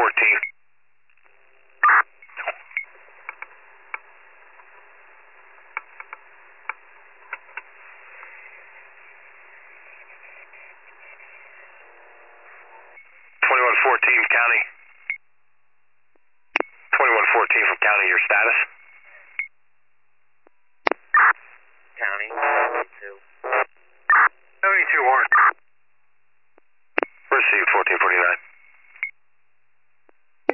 2114. County. 2114 from County, your status? County, 72. 72 Warren.